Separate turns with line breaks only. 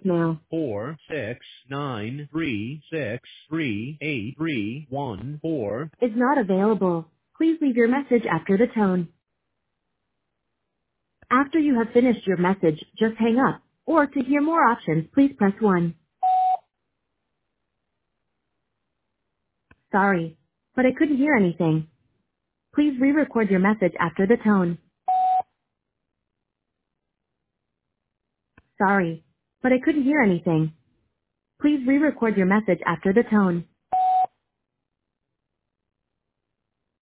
voicemail.
469363831
Is not available. Please leave your message after the tone. After you have finished your message, just hang up. Or to hear more options, please press 1. Sorry, but I couldn't hear anything. Please re-record your message after the tone. Sorry, but I couldn't hear anything. Please re-record your message after the tone.